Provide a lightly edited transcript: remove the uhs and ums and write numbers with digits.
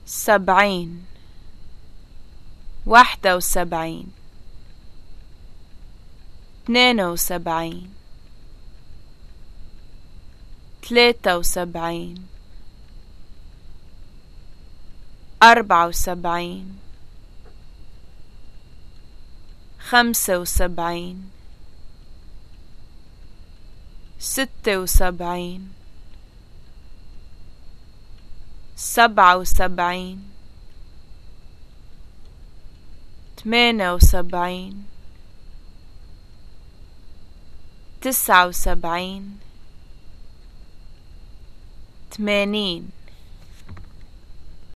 70 71 72 73 74 75 76 77 78 79 80